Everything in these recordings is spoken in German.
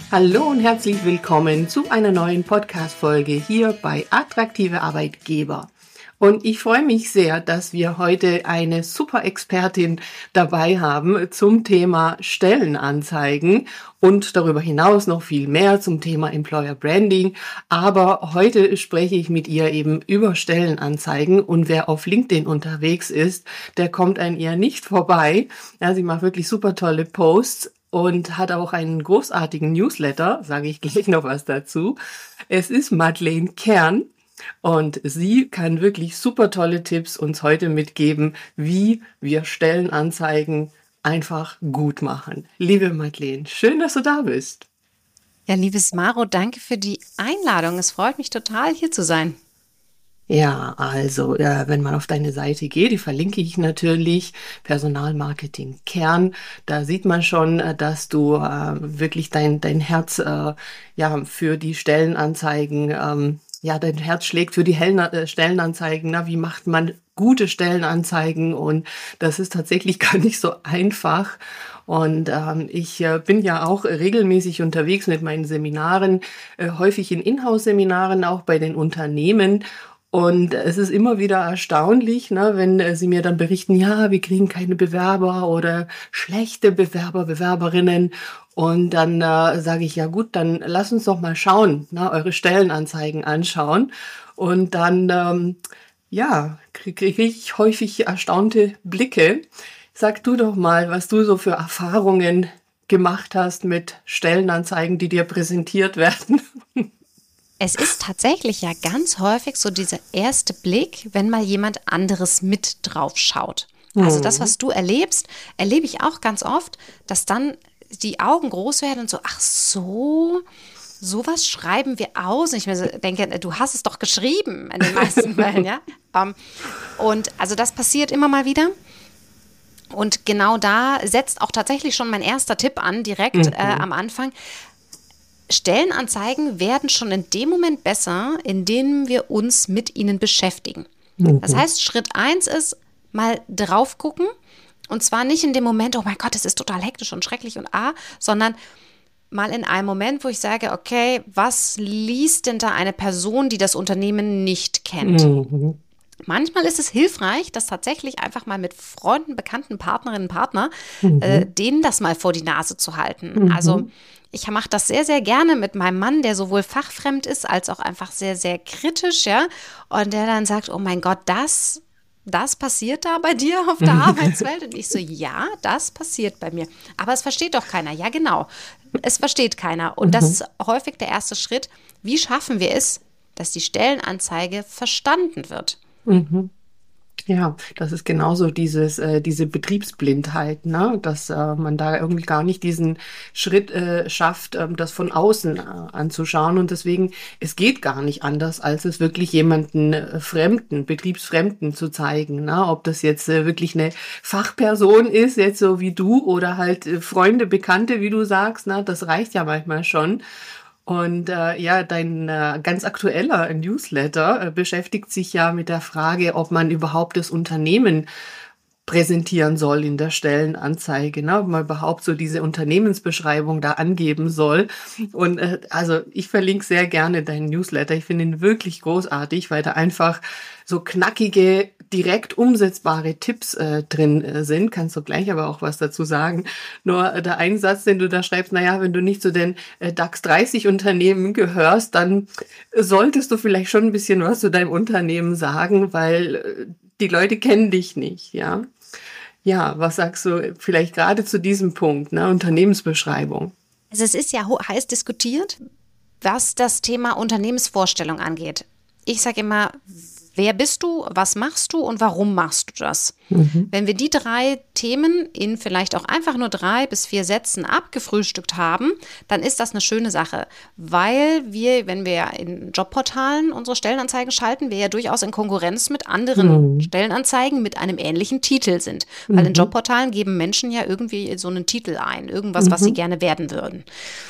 Hallo und herzlich willkommen zu einer neuen Podcast-Folge hier bei Attraktive Arbeitgeber. Und ich freue mich sehr, dass wir heute eine super Expertin dabei haben zum Thema Stellenanzeigen und darüber hinaus noch viel mehr zum Thema Employer Branding. Aber heute spreche ich mit ihr eben über Stellenanzeigen und wer auf LinkedIn unterwegs ist, der kommt an ihr nicht vorbei. Ja, sie macht wirklich super tolle Posts und hat auch einen großartigen Newsletter, sage ich gleich noch was dazu. Es ist Madeleine Kern und sie kann wirklich super tolle Tipps uns heute mitgeben, wie wir Stellenanzeigen einfach gut machen. Liebe Madeleine, schön, dass du da bist. Ja, liebes Maro, danke für die Einladung. Es freut mich total, hier zu sein. Ja, also wenn man auf deine Seite geht, die verlinke ich natürlich, Personalmarketing Kern, da sieht man schon, dass du wirklich dein Herz ja für die Stellenanzeigen, ja dein Herz schlägt für die Stellenanzeigen. Na, wie macht man gute Stellenanzeigen? Und das ist tatsächlich gar nicht so einfach. Und ich bin ja auch regelmäßig unterwegs mit meinen Seminaren, häufig in Inhouse-Seminaren, auch bei den Unternehmen. Und es ist immer wieder erstaunlich, ne, wenn sie mir dann berichten, ja, wir kriegen keine Bewerber oder schlechte Bewerber, Bewerberinnen. Und dann sage ich, ja gut, dann lass uns doch mal schauen, ne, eure Stellenanzeigen anschauen. Und dann, ja, kriege ich häufig erstaunte Blicke. Sag du doch mal, was du so für Erfahrungen gemacht hast mit Stellenanzeigen, die dir präsentiert werden. Es ist tatsächlich ja ganz häufig so dieser erste Blick, wenn mal jemand anderes mit drauf schaut. Also das, was du erlebst, erlebe ich auch ganz oft, dass dann die Augen groß werden und so, ach so, sowas schreiben wir aus. Und ich mir so denke, du hast es doch geschrieben in den meisten Fällen, ja. Und also das passiert immer mal wieder. Und genau da setzt auch tatsächlich schon mein erster Tipp an, direkt am Anfang. Stellenanzeigen werden schon in dem Moment besser, in dem wir uns mit ihnen beschäftigen. Das heißt, Schritt 1 ist, mal drauf gucken. Und zwar nicht in dem Moment, oh mein Gott, es ist total hektisch und schrecklich und sondern mal in einem Moment, wo ich sage, okay, was liest denn da eine Person, die das Unternehmen nicht kennt? Manchmal ist es hilfreich, das tatsächlich einfach mal mit Freunden, Bekannten, Partnerinnen, Partner, denen das mal vor die Nase zu halten. Also ich mache das sehr, sehr gerne mit meinem Mann, der sowohl fachfremd ist, als auch einfach sehr, sehr kritisch, ja. Und der dann sagt, oh mein Gott, das passiert da bei dir auf der Arbeitswelt? Und ich so, ja, das passiert bei mir. Aber es versteht doch keiner. Ja, genau. Es versteht keiner. Und das ist häufig der erste Schritt. Wie schaffen wir es, dass die Stellenanzeige verstanden wird? Ja, das ist genauso diese Betriebsblindheit, ne? Dass man da irgendwie gar nicht diesen Schritt schafft, das von außen anzuschauen. Und deswegen, es geht gar nicht anders, als es wirklich jemanden Fremden, Betriebsfremden zu zeigen, ne? Ob das jetzt wirklich eine Fachperson ist, jetzt so wie du, oder halt Freunde, Bekannte, wie du sagst, ne? Das reicht ja manchmal schon. Und ja, dein ganz aktueller Newsletter beschäftigt sich ja mit der Frage, ob man überhaupt das Unternehmen präsentieren soll in der Stellenanzeige, ne? Ob man überhaupt so diese Unternehmensbeschreibung da angeben soll. Und also ich verlinke sehr gerne deinen Newsletter. Ich finde ihn wirklich großartig, weil da einfach so knackige, direkt umsetzbare Tipps drin sind. Kannst du gleich aber auch was dazu sagen. Nur der Einsatz, den du da schreibst, naja, wenn du nicht zu den DAX 30 Unternehmen gehörst, dann solltest du vielleicht schon ein bisschen was zu deinem Unternehmen sagen, weil die Leute kennen dich nicht, ja. Ja, was sagst du vielleicht gerade zu diesem Punkt, ne, Unternehmensbeschreibung? Also es ist ja heiß diskutiert, was das Thema Unternehmensvorstellung angeht. Ich sage immer, wer bist du, was machst du und warum machst du das? Wenn wir die 3 Themen in vielleicht auch einfach nur 3 bis 4 Sätzen abgefrühstückt haben, dann ist das eine schöne Sache, weil wir, wenn wir in Jobportalen unsere Stellenanzeigen schalten, wir ja durchaus in Konkurrenz mit anderen Stellenanzeigen mit einem ähnlichen Titel sind. Weil in Jobportalen geben Menschen ja irgendwie so einen Titel ein, irgendwas, was sie gerne werden würden.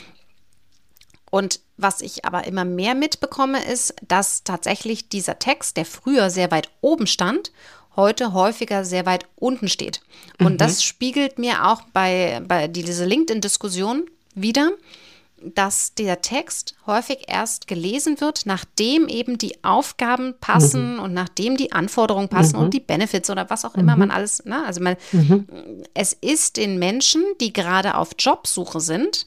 Und was ich aber immer mehr mitbekomme, ist, dass tatsächlich dieser Text, der früher sehr weit oben stand, heute häufiger sehr weit unten steht. Und das spiegelt mir auch bei dieser LinkedIn-Diskussion wider, dass der Text häufig erst gelesen wird, nachdem eben die Aufgaben passen und nachdem die Anforderungen passen und die Benefits oder was auch immer man alles, ne? Also es ist den Menschen, die gerade auf Jobsuche sind,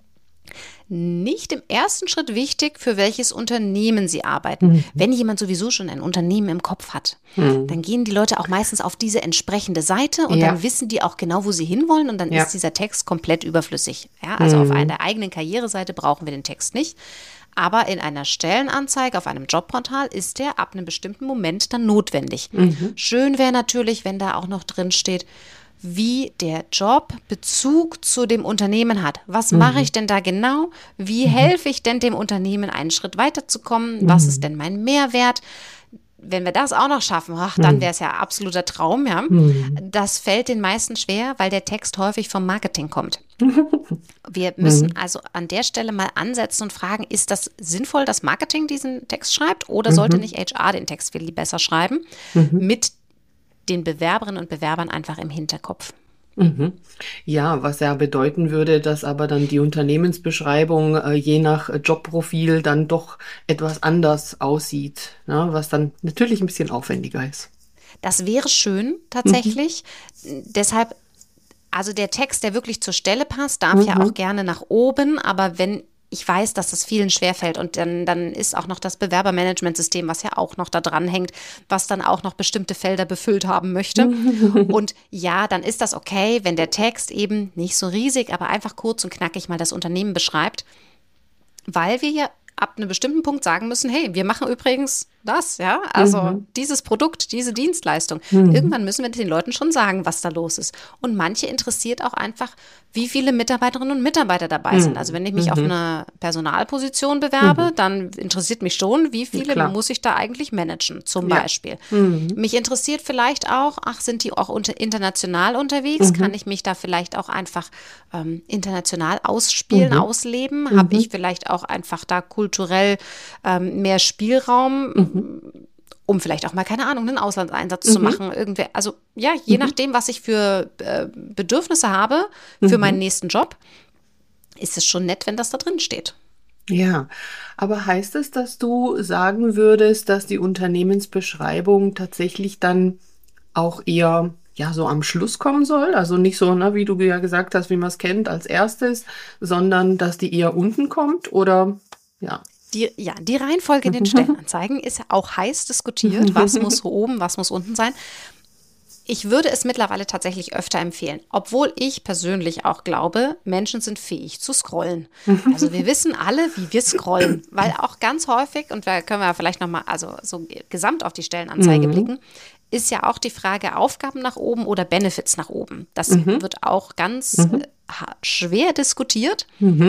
nicht im ersten Schritt wichtig, für welches Unternehmen sie arbeiten. Wenn jemand sowieso schon ein Unternehmen im Kopf hat, dann gehen die Leute auch meistens auf diese entsprechende Seite und dann wissen die auch genau, wo sie hinwollen und dann ist dieser Text komplett überflüssig. Ja, also auf einer eigenen Karriereseite brauchen wir den Text nicht. Aber in einer Stellenanzeige auf einem Jobportal ist der ab einem bestimmten Moment dann notwendig. Schön wäre natürlich, wenn da auch noch drin steht, wie der Job Bezug zu dem Unternehmen hat. Was mache ich denn da genau? Wie helfe ich denn dem Unternehmen, einen Schritt weiterzukommen? Was ist denn mein Mehrwert? Wenn wir das auch noch schaffen, dann wäre es ja absoluter Traum. Ja? Das fällt den meisten schwer, weil der Text häufig vom Marketing kommt. Wir müssen also an der Stelle mal ansetzen und fragen, ist das sinnvoll, dass Marketing diesen Text schreibt oder sollte nicht HR den Text viel besser schreiben? Mit den Bewerberinnen und Bewerbern einfach im Hinterkopf. Ja, was ja bedeuten würde, dass aber dann die Unternehmensbeschreibung je nach Jobprofil dann doch etwas anders aussieht, ne? Was dann natürlich ein bisschen aufwendiger ist. Das wäre schön tatsächlich. Deshalb, also der Text, der wirklich zur Stelle passt, darf ja auch gerne nach oben, aber wenn ich weiß, dass das vielen schwerfällt und dann ist auch noch das Bewerbermanagementsystem, was ja auch noch da dran hängt, was dann auch noch bestimmte Felder befüllt haben möchte. Und ja, dann ist das okay, wenn der Text eben nicht so riesig, aber einfach kurz und knackig mal das Unternehmen beschreibt, weil wir ja ab einem bestimmten Punkt sagen müssen, hey, wir machen übrigens das, ja, also dieses Produkt, diese Dienstleistung. Irgendwann müssen wir den Leuten schon sagen, was da los ist. Und manche interessiert auch einfach, wie viele Mitarbeiterinnen und Mitarbeiter dabei sind. Also wenn ich mich auf eine Personalposition bewerbe, dann interessiert mich schon, wie viele muss ich da eigentlich managen, zum Beispiel. Mich interessiert vielleicht auch, sind die auch international unterwegs? Kann ich mich da vielleicht auch einfach international ausspielen, ausleben? Habe ich vielleicht auch einfach da kulturell mehr Spielraum, um vielleicht auch mal, keine Ahnung, einen Auslandseinsatz zu machen. Also ja, je nachdem, was ich für Bedürfnisse habe für meinen nächsten Job, ist es schon nett, wenn das da drin steht. Ja, aber heißt es, dass du sagen würdest, dass die Unternehmensbeschreibung tatsächlich dann auch eher so am Schluss kommen soll? Also nicht so, ne, wie du ja gesagt hast, wie man es kennt, als erstes, sondern dass die eher unten kommt oder ja? Die Reihenfolge in den Stellenanzeigen ist ja auch heiß diskutiert. Was muss oben, was muss unten sein? Ich würde es mittlerweile tatsächlich öfter empfehlen, obwohl ich persönlich auch glaube, Menschen sind fähig zu scrollen. Also wir wissen alle, wie wir scrollen, weil auch ganz häufig, und da können wir vielleicht nochmal so gesamt auf die Stellenanzeige blicken, ist ja auch die Frage Aufgaben nach oben oder Benefits nach oben. Das wird auch ganz schwer diskutiert.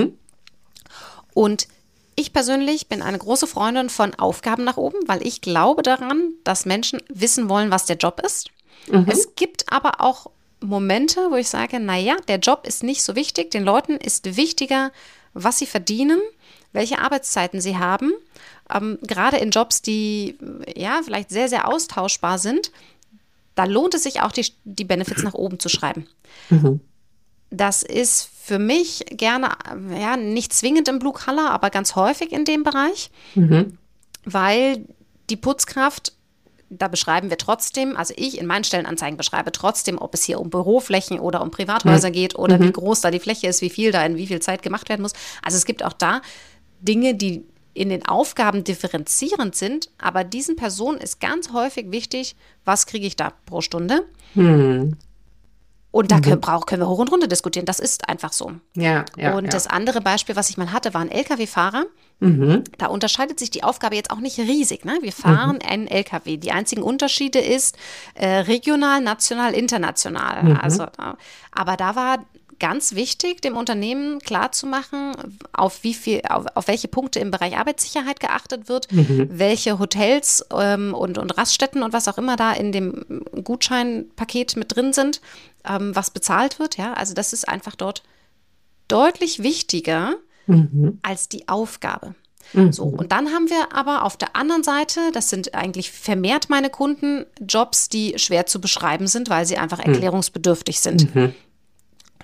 Und ich persönlich bin eine große Freundin von Aufgaben nach oben, weil ich glaube daran, dass Menschen wissen wollen, was der Job ist. Es gibt aber auch Momente, wo ich sage, naja, der Job ist nicht so wichtig. Den Leuten ist wichtiger, was sie verdienen, welche Arbeitszeiten sie haben. Gerade in Jobs, die ja vielleicht sehr, sehr austauschbar sind, da lohnt es sich auch, die Benefits nach oben zu schreiben. Das ist für mich gerne, ja, nicht zwingend im Blue Collar, aber ganz häufig in dem Bereich, weil die Putzkraft, da beschreiben wir trotzdem, also ich in meinen Stellenanzeigen beschreibe trotzdem, ob es hier um Büroflächen oder um Privathäuser geht oder wie groß da die Fläche ist, wie viel da in wie viel Zeit gemacht werden muss. Also es gibt auch da Dinge, die in den Aufgaben differenzierend sind, aber diesen Personen ist ganz häufig wichtig, was kriege ich da pro Stunde? Und da können wir hoch und runter diskutieren. Das ist einfach so. Und das andere Beispiel, was ich mal hatte, war ein Lkw-Fahrer. Da unterscheidet sich die Aufgabe jetzt auch nicht riesig. Ne? Wir fahren einen Lkw. Die einzigen Unterschiede ist regional, national, international. Also, aber da war ganz wichtig, dem Unternehmen klarzumachen, auf welche Punkte im Bereich Arbeitssicherheit geachtet wird, welche Hotels und Raststätten und was auch immer da in dem Gutscheinpaket mit drin sind, was bezahlt wird. Ja? Also das ist einfach dort deutlich wichtiger als die Aufgabe. So, und dann haben wir aber auf der anderen Seite, das sind eigentlich vermehrt meine Kunden, Jobs, die schwer zu beschreiben sind, weil sie einfach erklärungsbedürftig sind.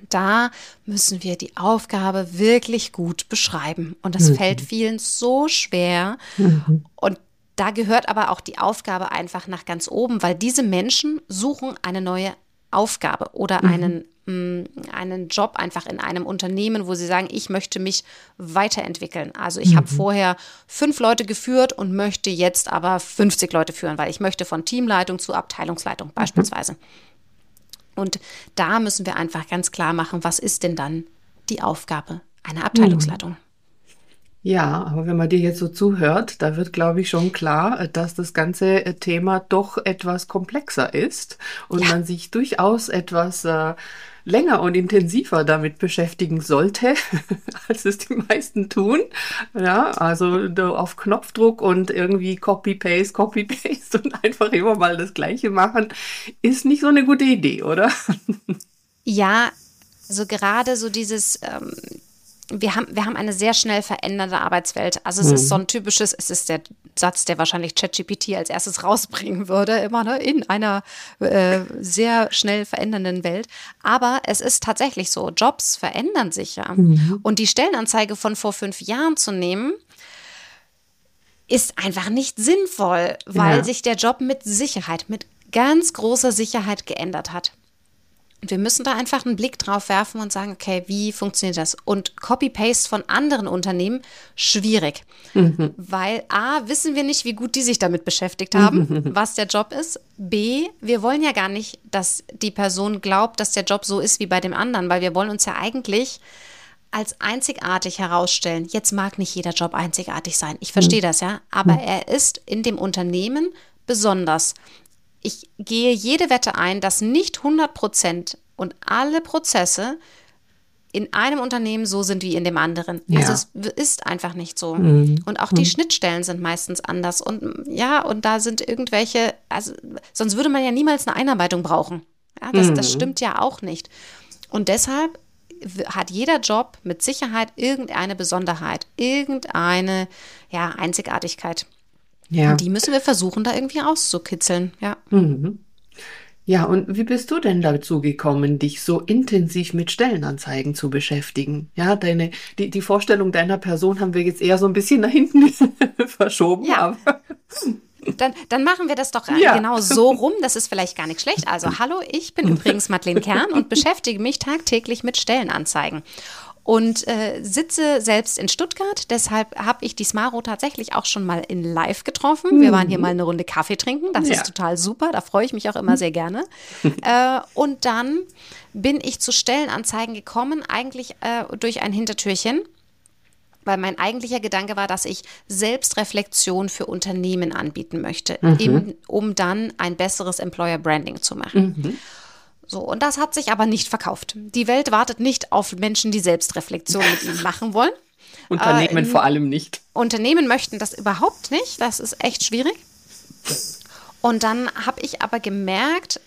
Da müssen wir die Aufgabe wirklich gut beschreiben. Und das fällt vielen so schwer. Und da gehört aber auch die Aufgabe einfach nach ganz oben, weil diese Menschen suchen eine neue Aufgabe oder einen Job einfach in einem Unternehmen, wo sie sagen, ich möchte mich weiterentwickeln. Also ich habe vorher 5 Leute geführt und möchte jetzt aber 50 Leute führen, weil ich möchte von Teamleitung zu Abteilungsleitung beispielsweise. Und da müssen wir einfach ganz klar machen, was ist denn dann die Aufgabe einer Abteilungsleitung? Ja, aber wenn man dir jetzt so zuhört, da wird, glaube ich, schon klar, dass das ganze Thema doch etwas komplexer ist und man sich durchaus etwas länger und intensiver damit beschäftigen sollte, als es die meisten tun. Ja, also auf Knopfdruck und irgendwie Copy-Paste, Copy-Paste und einfach immer mal das Gleiche machen, ist nicht so eine gute Idee, oder? Ja, also gerade so dieses, wir haben eine sehr schnell verändernde Arbeitswelt. Also es ist so ein typisches, es ist der Satz, der wahrscheinlich ChatGPT als erstes rausbringen würde, immer, ne, in einer sehr schnell verändernden Welt. Aber es ist tatsächlich so, Jobs verändern sich ja. Und die Stellenanzeige von vor 5 Jahren zu nehmen, ist einfach nicht sinnvoll, weil sich der Job mit Sicherheit, mit ganz großer Sicherheit geändert hat. Wir müssen da einfach einen Blick drauf werfen und sagen, okay, wie funktioniert das? Und Copy-Paste von anderen Unternehmen, schwierig. Weil A, wissen wir nicht, wie gut die sich damit beschäftigt haben, was der Job ist. B, wir wollen ja gar nicht, dass die Person glaubt, dass der Job so ist wie bei dem anderen, weil wir wollen uns ja eigentlich als einzigartig herausstellen. Jetzt mag nicht jeder Job einzigartig sein. Ich verstehe das, ja. Aber er ist in dem Unternehmen besonders. Ich gehe jede Wette ein, dass nicht 100% und alle Prozesse in einem Unternehmen so sind wie in dem anderen. Ja. Also es ist einfach nicht so. Und auch die Schnittstellen sind meistens anders. Und ja, und da sind irgendwelche, also sonst würde man ja niemals eine Einarbeitung brauchen. Ja, das stimmt ja auch nicht. Und deshalb hat jeder Job mit Sicherheit irgendeine Besonderheit, irgendeine Einzigartigkeit. Ja. Und die müssen wir versuchen, da irgendwie rauszukitzeln, ja. Ja, und wie bist du denn dazu gekommen, dich so intensiv mit Stellenanzeigen zu beschäftigen? Ja, die Vorstellung deiner Person haben wir jetzt eher so ein bisschen nach hinten verschoben. Ja. Aber Dann machen wir das doch genau so rum. Das ist vielleicht gar nicht schlecht. Also hallo, ich bin übrigens Madeleine Kern und beschäftige mich tagtäglich mit Stellenanzeigen. Und sitze selbst in Stuttgart, deshalb habe ich die Smaro tatsächlich auch schon mal in live getroffen. Wir waren hier mal eine Runde Kaffee trinken, das ist total super, da freue ich mich auch immer sehr gerne. Und dann bin ich zu Stellenanzeigen gekommen, eigentlich durch ein Hintertürchen, weil mein eigentlicher Gedanke war, dass ich Selbstreflexion für Unternehmen anbieten möchte, um dann ein besseres Employer Branding zu machen. So, und das hat sich aber nicht verkauft. Die Welt wartet nicht auf Menschen, die Selbstreflexion mit ihnen machen wollen. Unternehmen vor allem nicht. Unternehmen möchten das überhaupt nicht. Das ist echt schwierig. Und dann habe ich aber gemerkt,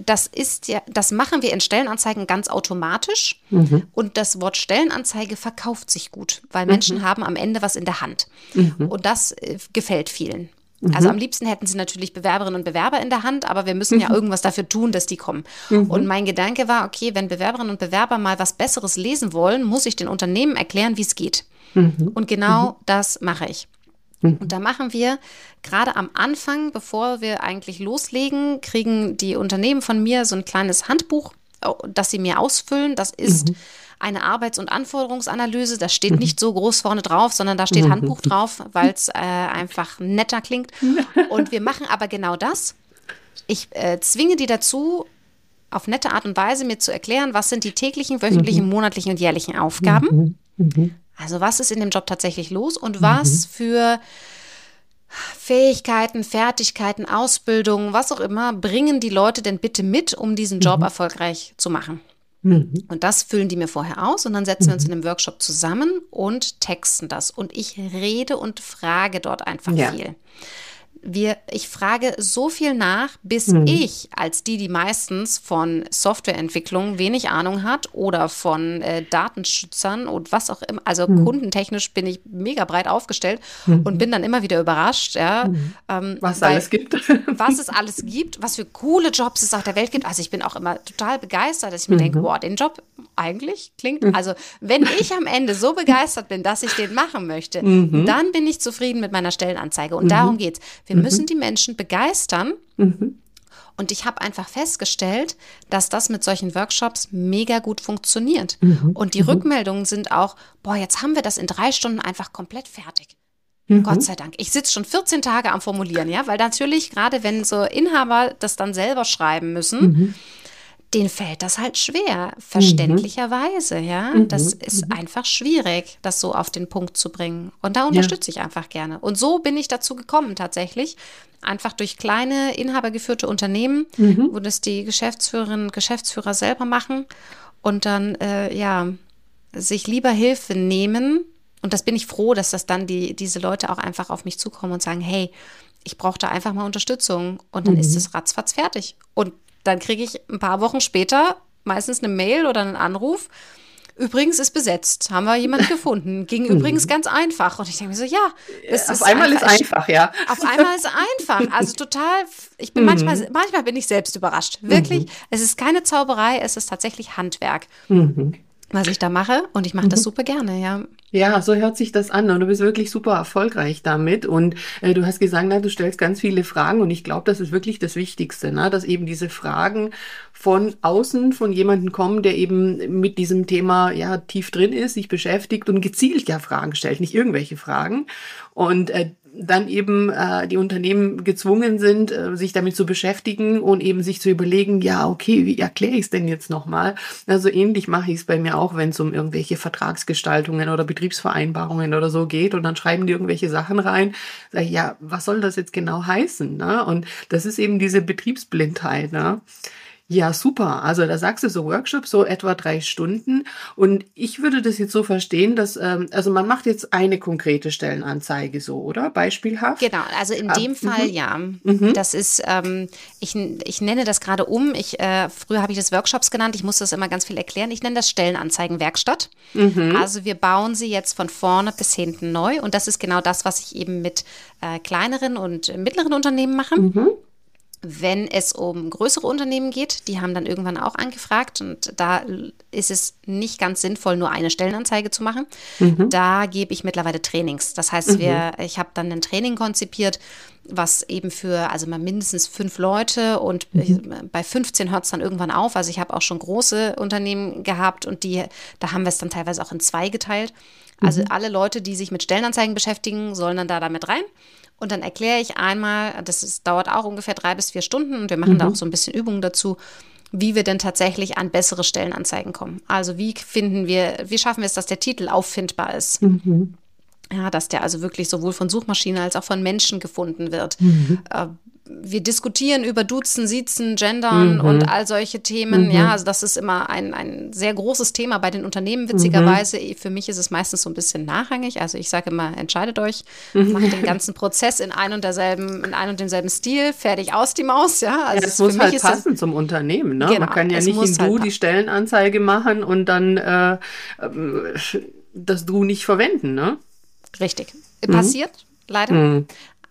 das machen wir in Stellenanzeigen ganz automatisch. Und das Wort Stellenanzeige verkauft sich gut, weil Menschen haben am Ende was in der Hand. Und das gefällt vielen. Also am liebsten hätten sie natürlich Bewerberinnen und Bewerber in der Hand, aber wir müssen ja irgendwas dafür tun, dass die kommen. Und mein Gedanke war, okay, wenn Bewerberinnen und Bewerber mal was Besseres lesen wollen, muss ich den Unternehmen erklären, wie es geht. Und genau das mache ich. Und da machen wir gerade am Anfang, bevor wir eigentlich loslegen, kriegen die Unternehmen von mir so ein kleines Handbuch, das sie mir ausfüllen. Das ist eine Arbeits- und Anforderungsanalyse. Das steht nicht so groß vorne drauf, sondern da steht Handbuch drauf, weil es einfach netter klingt. Und wir machen aber genau das. Ich zwinge die dazu, auf nette Art und Weise mir zu erklären, was sind die täglichen, wöchentlichen, monatlichen und jährlichen Aufgaben. Also was ist in dem Job tatsächlich los und was für Fähigkeiten, Fertigkeiten, Ausbildung, was auch immer, bringen die Leute denn bitte mit, um diesen Job erfolgreich zu machen. Und das füllen die mir vorher aus und dann setzen wir uns in einem Workshop zusammen und texten das. Und ich rede und frage dort einfach viel. Ich frage so viel nach, bis ich, als die meistens von Softwareentwicklung wenig Ahnung hat oder von Datenschützern und was auch immer, also kundentechnisch bin ich mega breit aufgestellt und bin dann immer wieder überrascht, ja, Was alles gibt. was es alles gibt, was für coole Jobs es auf der Welt gibt. Also ich bin auch immer total begeistert, dass ich mir denke, wow, den Job eigentlich klingt, also wenn ich am Ende so begeistert bin, dass ich den machen möchte, dann bin ich zufrieden mit meiner Stellenanzeige und darum geht's. Wir müssen die Menschen begeistern. Und ich habe einfach festgestellt, dass das mit solchen Workshops mega gut funktioniert. Und die Rückmeldungen sind auch, boah, jetzt haben wir das in 3 Stunden einfach komplett fertig. Gott sei Dank. Ich sitze schon 14 Tage am Formulieren, ja, weil natürlich gerade wenn so Inhaber das dann selber schreiben müssen, denen fällt das halt schwer, verständlicherweise, ja. Das ist einfach schwierig, das so auf den Punkt zu bringen. Und da unterstütze ich einfach gerne. Und so bin ich dazu gekommen tatsächlich, einfach durch kleine, inhabergeführte Unternehmen, wo das die Geschäftsführerinnen und Geschäftsführer selber machen und dann, sich lieber Hilfe nehmen. Und das bin ich froh, dass das dann diese Leute auch einfach auf mich zukommen und sagen, hey, ich brauche da einfach mal Unterstützung. Und dann ist es ratzfatz fertig. Und dann kriege ich ein paar Wochen später meistens eine Mail oder einen Anruf. Übrigens ist besetzt. Haben wir jemanden gefunden. Ging übrigens ganz einfach. Und ich denke mir so, ja. Auf einmal ist einfach, ja. Auf einmal ist einfach. Also total, ich bin manchmal bin ich selbst überrascht. Wirklich, es ist keine Zauberei, es ist tatsächlich Handwerk. Was ich da mache und ich mache das super gerne, ja. Ja, so hört sich das an und du bist wirklich super erfolgreich damit und du hast gesagt, na, du stellst ganz viele Fragen und ich glaube, das ist wirklich das Wichtigste, ne? Dass eben diese Fragen von außen, von jemandem kommen, der eben mit diesem Thema ja tief drin ist, sich beschäftigt und gezielt ja Fragen stellt, nicht irgendwelche Fragen und dann eben die Unternehmen gezwungen sind, sich damit zu beschäftigen und eben sich zu überlegen, ja, okay, wie erkläre ich es denn jetzt nochmal? Also ähnlich mache ich es bei mir auch, wenn es um irgendwelche Vertragsgestaltungen oder Betriebsvereinbarungen oder so geht und dann schreiben die irgendwelche Sachen rein, sage ich, ja, was soll das jetzt genau heißen? Ne? Und das ist eben diese Betriebsblindheit, ne? Ja, super. Also da sagst du so Workshops, so etwa 3 Stunden. Und ich würde das jetzt so verstehen, dass, also man macht jetzt eine konkrete Stellenanzeige so, oder? Beispielhaft? Genau, also in dem Fall ja. Das ist, ich nenne das gerade um. Früher habe ich das Workshops genannt. Ich muss das immer ganz viel erklären. Ich nenne das Stellenanzeigenwerkstatt. Also wir bauen sie jetzt von vorne bis hinten neu. Und das ist genau das, was ich eben mit kleineren und mittleren Unternehmen mache. Wenn es um größere Unternehmen geht, die haben dann irgendwann auch angefragt und da ist es nicht ganz sinnvoll, nur eine Stellenanzeige zu machen. Da gebe ich mittlerweile Trainings. Das heißt, ich habe dann ein Training konzipiert, was eben für also mal mindestens 5 Leute und bei 15 hört es dann irgendwann auf. Also ich habe auch schon große Unternehmen gehabt und da haben wir es dann teilweise auch in 2 geteilt. Also alle Leute, die sich mit Stellenanzeigen beschäftigen, sollen dann da damit rein. Und dann erkläre ich einmal, dauert auch ungefähr 3 bis 4 Stunden und wir machen da auch so ein bisschen Übungen dazu, wie wir denn tatsächlich an bessere Stellenanzeigen kommen. Also wie schaffen wir es, dass der Titel auffindbar ist? Ja, dass der also wirklich sowohl von Suchmaschinen als auch von Menschen gefunden wird. Wir diskutieren über Duzen, Siezen, Gendern und all solche Themen. Ja, also das ist immer ein sehr großes Thema bei den Unternehmen, witzigerweise. Für mich ist es meistens so ein bisschen nachrangig. Also ich sage immer, entscheidet euch, macht den ganzen Prozess in ein und demselben Stil, fertig aus die Maus. Ja, also das muss halt passen zum Unternehmen. Ne? Genau, man kann ja nicht in Du die Stellenanzeige machen und dann das Du nicht verwenden, ne? Richtig. Passiert, leider.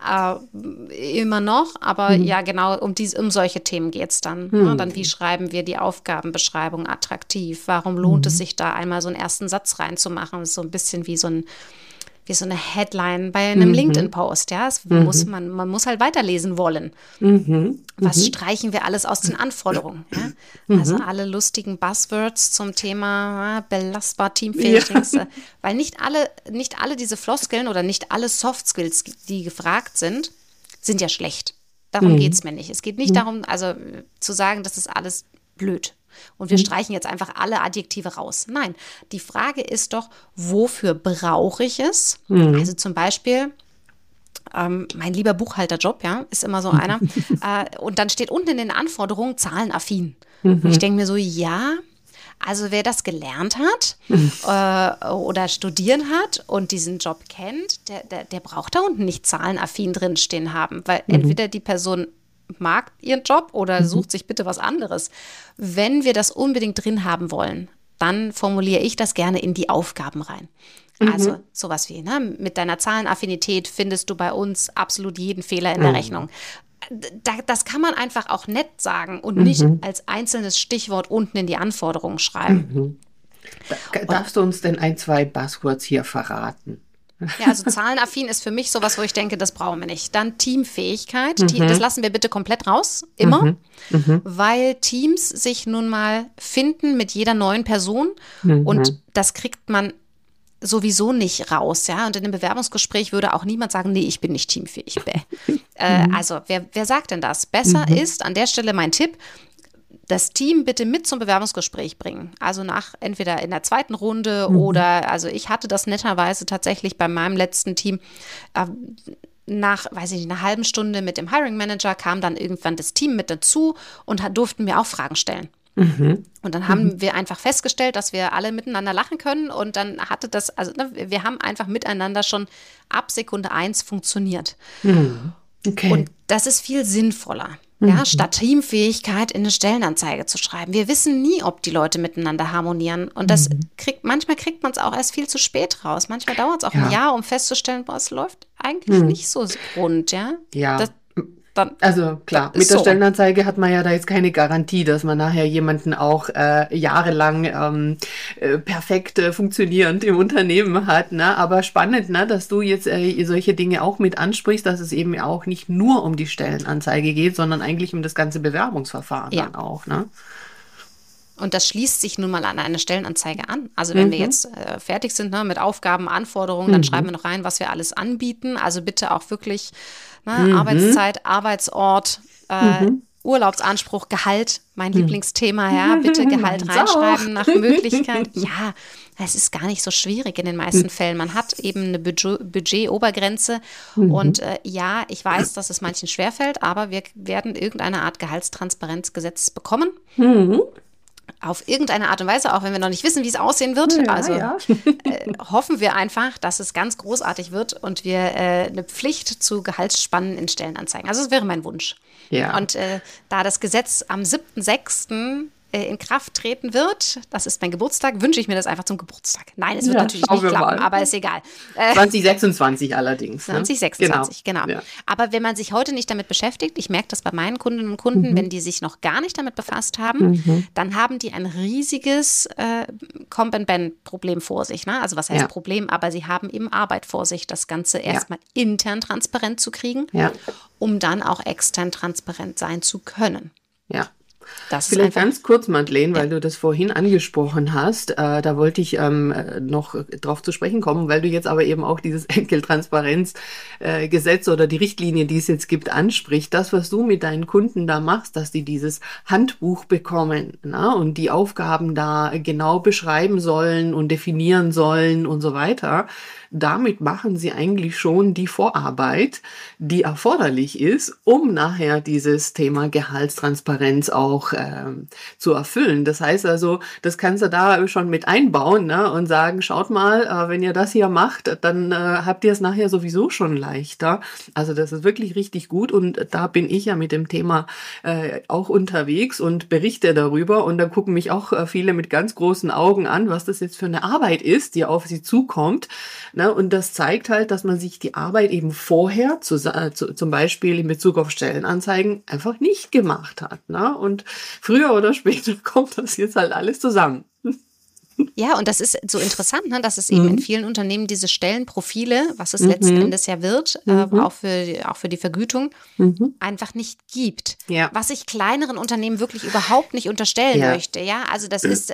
Immer noch, aber ja genau, um solche Themen geht es dann. Ne? Dann, wie schreiben wir die Aufgabenbeschreibung attraktiv? Warum lohnt es sich da einmal so einen ersten Satz reinzumachen? Das ist so ein bisschen wie so eine Headline bei einem LinkedIn-Post. Ja? Man muss halt weiterlesen wollen. Was streichen wir alles aus den Anforderungen? Ja? Also alle lustigen Buzzwords zum Thema belastbar, teamfähig. Ja. Weil nicht alle diese Floskeln oder nicht alle Soft Skills, die gefragt sind ja schlecht. Darum geht es mir nicht. Es geht nicht darum, also zu sagen, das ist alles blöd. Und wir streichen jetzt einfach alle Adjektive raus. Nein, die Frage ist doch, wofür brauche ich es? Also zum Beispiel, mein lieber Buchhalterjob, ja, ist immer so einer. Und dann steht unten in den Anforderungen zahlenaffin. Und ich denke mir so, ja, Also wer das gelernt hat oder studiert hat und diesen Job kennt, der braucht da unten nicht zahlenaffin drinstehen haben, weil entweder die Person mag ihren Job oder sucht sich bitte was anderes. Wenn wir das unbedingt drin haben wollen, dann formuliere ich das gerne in die Aufgaben rein. Also sowas wie, ne, mit deiner Zahlenaffinität findest du bei uns absolut jeden Fehler in der Rechnung. Das kann man einfach auch nett sagen und nicht als einzelnes Stichwort unten in die Anforderungen schreiben. Darfst du uns denn 2 Buzzwords hier verraten? Ja, also zahlenaffin ist für mich sowas, wo ich denke, das brauchen wir nicht. Dann Teamfähigkeit, das lassen wir bitte komplett raus, immer, weil Teams sich nun mal finden mit jeder neuen Person und das kriegt man sowieso nicht raus, ja. Und in einem Bewerbungsgespräch würde auch niemand sagen, nee, ich bin nicht teamfähig. Also, wer sagt denn das? Besser ist, an der Stelle mein Tipp, das Team bitte mit zum Bewerbungsgespräch bringen. Also entweder in der zweiten Runde oder, also ich hatte das netterweise tatsächlich bei meinem letzten Team, nach, weiß ich nicht, einer halben Stunde mit dem Hiring Manager kam dann irgendwann das Team mit dazu und durften mir auch Fragen stellen. Und dann haben wir einfach festgestellt, dass wir alle miteinander lachen können und dann hatte das, also wir haben einfach miteinander schon ab Sekunde 1 funktioniert. Okay. Und das ist viel sinnvoller, ja, statt Teamfähigkeit in eine Stellenanzeige zu schreiben. Wir wissen nie, ob die Leute miteinander harmonieren und manchmal kriegt man es auch erst viel zu spät raus. Manchmal dauert es auch ein Jahr, um festzustellen, boah, es läuft eigentlich nicht so rund, ja. Ja. Also klar, mit der Stellenanzeige hat man ja da jetzt keine Garantie, dass man nachher jemanden auch jahrelang perfekt funktionierend im Unternehmen hat. Ne? Aber spannend, ne, dass du jetzt solche Dinge auch mit ansprichst, dass es eben auch nicht nur um die Stellenanzeige geht, sondern eigentlich um das ganze Bewerbungsverfahren dann auch. Ne? Und das schließt sich nun mal an eine Stellenanzeige an. Also wenn wir jetzt fertig sind, ne, mit Aufgaben, Anforderungen, dann schreiben wir noch rein, was wir alles anbieten. Also bitte auch wirklich Arbeitszeit, Arbeitsort, Urlaubsanspruch, Gehalt, mein Lieblingsthema, ja, bitte Gehalt reinschreiben nach Möglichkeit. Ja, es ist gar nicht so schwierig in den meisten Fällen. Man hat eben eine Budgetobergrenze und ja, ich weiß, dass es manchen schwerfällt, aber wir werden irgendeine Art Gehaltstransparenzgesetz bekommen. Auf irgendeine Art und Weise, auch wenn wir noch nicht wissen, wie es aussehen wird. Hoffen wir einfach, dass es ganz großartig wird und wir eine Pflicht zu Gehaltsspannen in Stellenanzeigen. Also das wäre mein Wunsch. Ja. Und da das Gesetz am 7.6. In Kraft treten wird, das ist mein Geburtstag, wünsche ich mir das einfach zum Geburtstag. Nein, es wird natürlich nicht klappen, aber ist egal. 2026 allerdings. 2026, genau. Ja. Aber wenn man sich heute nicht damit beschäftigt, ich merke das bei meinen Kundinnen und Kunden, wenn die sich noch gar nicht damit befasst haben, dann haben die ein riesiges Comp-and-Ben-Problem vor sich. Ne? Also was heißt Problem? Aber sie haben eben Arbeit vor sich, das Ganze erstmal intern transparent zu kriegen, um dann auch extern transparent sein zu können. Ja. Vielleicht ganz kurz, Madeleine, weil du das vorhin angesprochen hast, da wollte ich noch drauf zu sprechen kommen, weil du jetzt aber eben auch dieses Entgelttransparenzgesetz oder die Richtlinie, die es jetzt gibt, ansprichst. Das, was du mit deinen Kunden da machst, dass die dieses Handbuch bekommen, na, und die Aufgaben da genau beschreiben sollen und definieren sollen und so weiter. Damit machen sie eigentlich schon die Vorarbeit, die erforderlich ist, um nachher dieses Thema Gehaltstransparenz auch zu erfüllen. Das heißt also, das kannst du da schon mit einbauen, ne, und sagen, schaut mal, wenn ihr das hier macht, dann habt ihr es nachher sowieso schon leichter. Also das ist wirklich richtig gut und da bin ich ja mit dem Thema auch unterwegs und berichte darüber und da gucken mich auch viele mit ganz großen Augen an, was das jetzt für eine Arbeit ist, die auf sie zukommt. Ne? Und das zeigt halt, dass man sich die Arbeit eben vorher, zum Beispiel in Bezug auf Stellenanzeigen, einfach nicht gemacht hat. Ne? Und früher oder später kommt das jetzt halt alles zusammen. Ja, und das ist so interessant, ne, dass es eben in vielen Unternehmen diese Stellenprofile, was es letzten Endes ja wird, auch für die Vergütung, einfach nicht gibt. Ja. Was ich kleineren Unternehmen wirklich überhaupt nicht unterstellen möchte. Ja, also das ist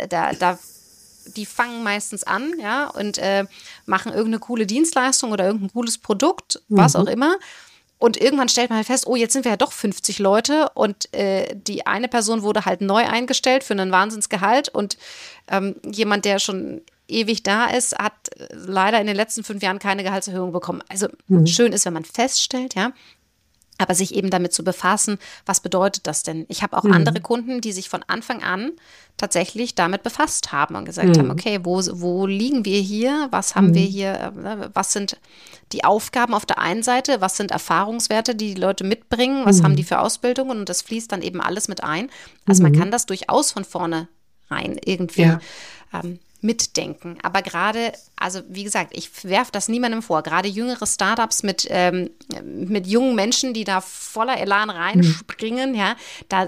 die fangen meistens an, ja, und machen irgendeine coole Dienstleistung oder irgendein cooles Produkt, was auch immer. Und irgendwann stellt man halt fest, oh, jetzt sind wir ja doch 50 Leute und die eine Person wurde halt neu eingestellt für einen Wahnsinnsgehalt und jemand, der schon ewig da ist, hat leider in den letzten 5 Jahren keine Gehaltserhöhung bekommen. Also schön ist, wenn man feststellt, ja, Aber sich eben damit zu befassen, was bedeutet das denn? Ich habe auch andere Kunden, die sich von Anfang an tatsächlich damit befasst haben und gesagt haben, okay, wo liegen wir hier? Was haben wir hier? Was sind die Aufgaben auf der einen Seite? Was sind Erfahrungswerte, die die Leute mitbringen? Was haben die für Ausbildungen? Und das fließt dann eben alles mit ein. Also man kann das durchaus von vorne rein irgendwie mitdenken. Aber gerade, also wie gesagt, ich werfe das niemandem vor. Gerade jüngere Startups mit jungen Menschen, die da voller Elan reinspringen, ja,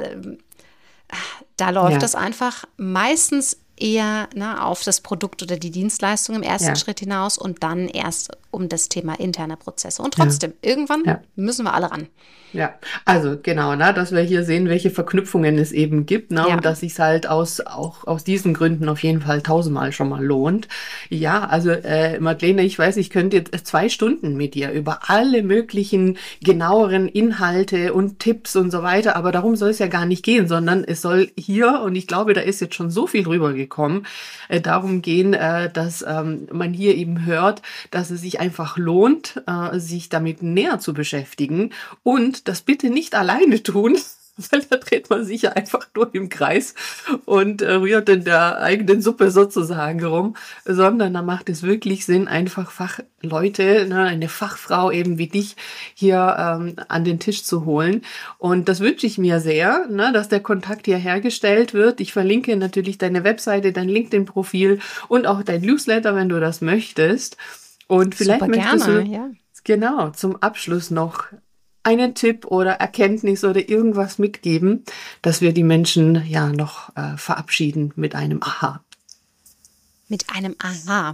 da läuft das einfach meistens eher auf das Produkt oder die Dienstleistung im ersten Schritt hinaus und dann erst um das Thema interne Prozesse. Und trotzdem, irgendwann müssen wir alle ran. Ja, also genau, dass wir hier sehen, welche Verknüpfungen es eben gibt, und dass sich halt auch aus diesen Gründen auf jeden Fall 1000-mal schon mal lohnt. Ja, also Madeleine, ich weiß, ich könnte jetzt 2 Stunden mit dir über alle möglichen genaueren Inhalte und Tipps und so weiter, aber darum soll es ja gar nicht gehen, sondern es soll hier, und ich glaube, da ist jetzt schon so viel rübergekommen, darum gehen, dass man hier eben hört, dass es sich einfach lohnt, sich damit näher zu beschäftigen und das bitte nicht alleine tun, weil da dreht man sich ja einfach nur im Kreis und rührt in der eigenen Suppe sozusagen rum, sondern da macht es wirklich Sinn, einfach Fachleute, eine Fachfrau eben wie dich hier an den Tisch zu holen. Und das wünsche ich mir sehr, dass der Kontakt hier hergestellt wird. Ich verlinke natürlich deine Webseite, dein LinkedIn-Profil und auch dein Newsletter, wenn du das möchtest. Und vielleicht super möchtest gerne, du genau zum Abschluss noch einen Tipp oder Erkenntnis oder irgendwas mitgeben, dass wir die Menschen noch verabschieden mit einem Aha. Mit einem Aha.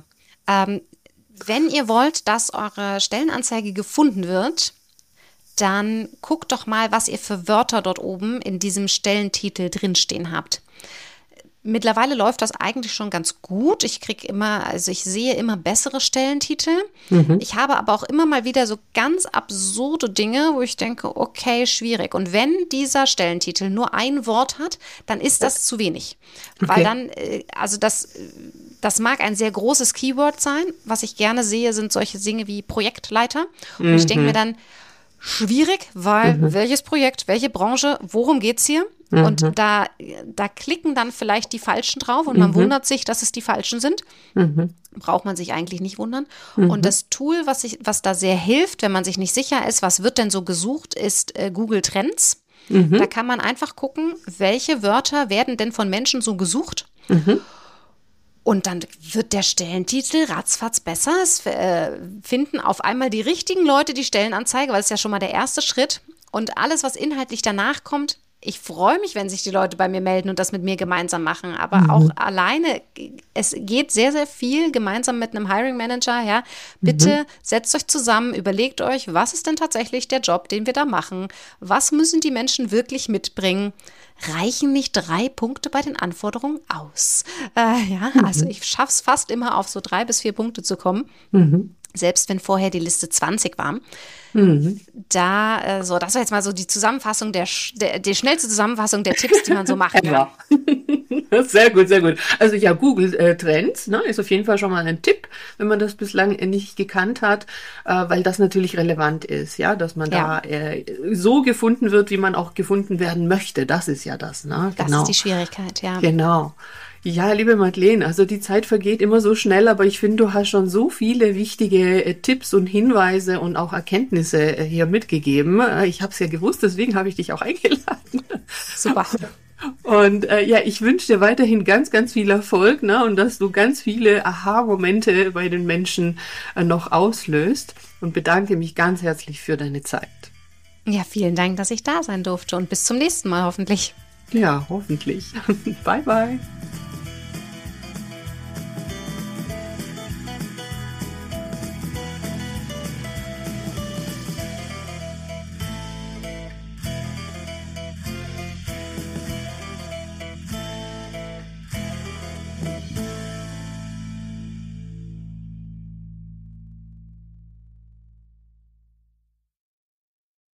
Wenn ihr wollt, dass eure Stellenanzeige gefunden wird, dann guckt doch mal, was ihr für Wörter dort oben in diesem Stellentitel drinstehen habt. Mittlerweile läuft das eigentlich schon ganz gut. Ich sehe immer bessere Stellentitel. Ich habe aber auch immer mal wieder so ganz absurde Dinge, wo ich denke, okay, schwierig. Und wenn dieser Stellentitel nur ein Wort hat, dann ist das zu wenig. Okay. Weil dann, das mag ein sehr großes Keyword sein. Was ich gerne sehe, sind solche Dinge wie Projektleiter. Und ich denke mir dann, schwierig, weil welches Projekt, welche Branche, worum geht's hier? Und da klicken dann vielleicht die Falschen drauf und man wundert sich, dass es die Falschen sind. Braucht man sich eigentlich nicht wundern. Und das Tool, was da sehr hilft, wenn man sich nicht sicher ist, was wird denn so gesucht, ist Google Trends. Da kann man einfach gucken, welche Wörter werden denn von Menschen so gesucht. Und dann wird der Stellentitel ratzfatz besser. Es finden auf einmal die richtigen Leute die Stellenanzeige, weil es ja schon mal der erste Schritt. Und alles, was inhaltlich danach kommt, ich freue mich, wenn sich die Leute bei mir melden und das mit mir gemeinsam machen. Aber auch alleine, es geht sehr, sehr viel gemeinsam mit einem Hiring Manager. Ja, bitte setzt euch zusammen, überlegt euch, was ist denn tatsächlich der Job, den wir da machen? Was müssen die Menschen wirklich mitbringen? Reichen nicht 3 Punkte bei den Anforderungen aus? Also ich schaffe es fast immer auf so 3 bis 4 Punkte zu kommen. Selbst wenn vorher die Liste 20 war. Das war jetzt mal so die Zusammenfassung, die schnellste Zusammenfassung der Tipps, die man so machen kann. Sehr gut, sehr gut. Also ja, Google Trends ist auf jeden Fall schon mal ein Tipp, wenn man das bislang nicht gekannt hat, weil das natürlich relevant ist, dass man da so gefunden wird, wie man auch gefunden werden möchte. Das ist ja das, ne? Das ist die Schwierigkeit, ja. Genau. Ja, liebe Madeleine, also die Zeit vergeht immer so schnell, aber ich finde, du hast schon so viele wichtige Tipps und Hinweise und auch Erkenntnisse hier mitgegeben. Ich habe es ja gewusst, deswegen habe ich dich auch eingeladen. Super. Und ich wünsche dir weiterhin ganz, ganz viel Erfolg, und dass du ganz viele Aha-Momente bei den Menschen noch auslöst und bedanke mich ganz herzlich für deine Zeit. Ja, vielen Dank, dass ich da sein durfte und bis zum nächsten Mal hoffentlich. Ja, hoffentlich. Bye, bye.